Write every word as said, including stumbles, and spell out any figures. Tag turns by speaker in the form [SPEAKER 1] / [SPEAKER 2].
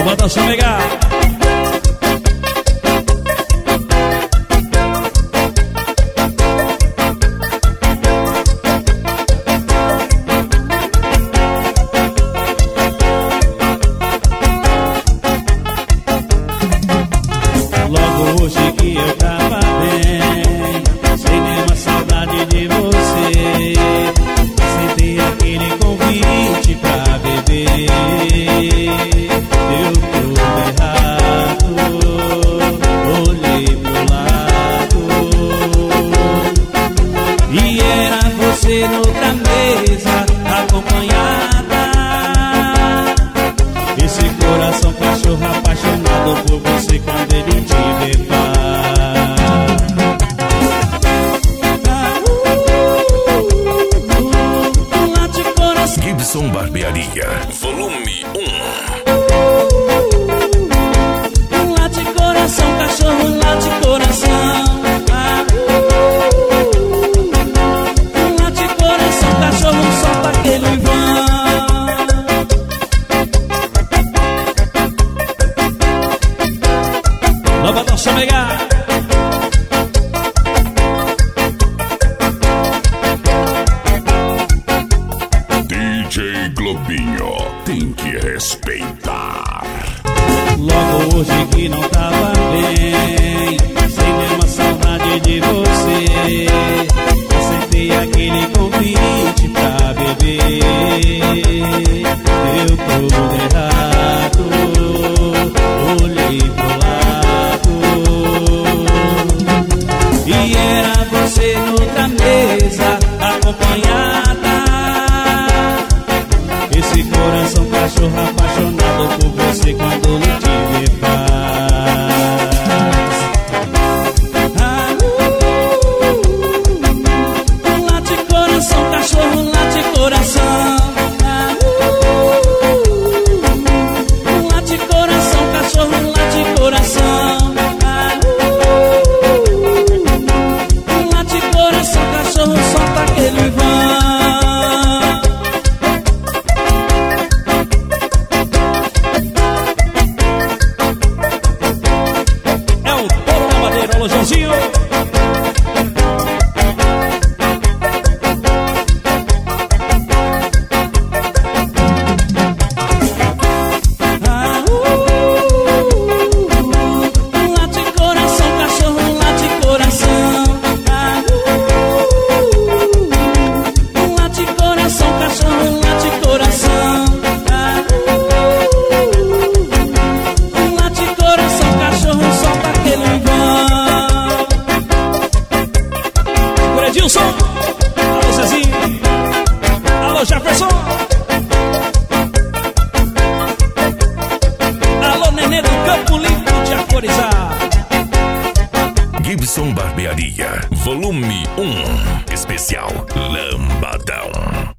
[SPEAKER 1] Bota só pegar.
[SPEAKER 2] Logo hoje que eu tava bem, sem nenhuma saudade de você, aceitei aquele convite pra beber. Deu tudo errado, olhei pro lado e era você noutra mesa, acompanhada. Esse coração cachorro apaixonado por você quando ele te levar.
[SPEAKER 3] Gibson Barbearia, volume um.
[SPEAKER 2] Late coração, cachorro, late coração. Late coração, cachorro, solta aquele vão.
[SPEAKER 1] Nova Nossa Mega.
[SPEAKER 3] D J Globinho, tem que respeitar.
[SPEAKER 2] Logo hoje que não tava bem, sem nenhuma saudade de você, aceitei aquele convite pra beber. Deu tudo errado, olhei pro lado e era você noutra mesa, acompanhada. Esse coração cachorro apaixonado por você quando lhe te levar. Ah, uh, late coração, cachorro, late coração. Ah, uh, late coração, cachorro, late coração. Ah, uh, late coração, cachorro, solta aquele vão.
[SPEAKER 1] Alô, Joãozinho.
[SPEAKER 2] Ah, uh, late coração, cachorro, late coração. Ah, uh, late coração, cachorro, late coração. Ah, uh, late coração, cachorro, solta aquele vão.
[SPEAKER 1] Edilson, alô Zezinho, alô Jefferson, alô Nenê do Campo Limpo de Acorizar.
[SPEAKER 3] Gibson Barbearia, volume um. Especial Lambadão.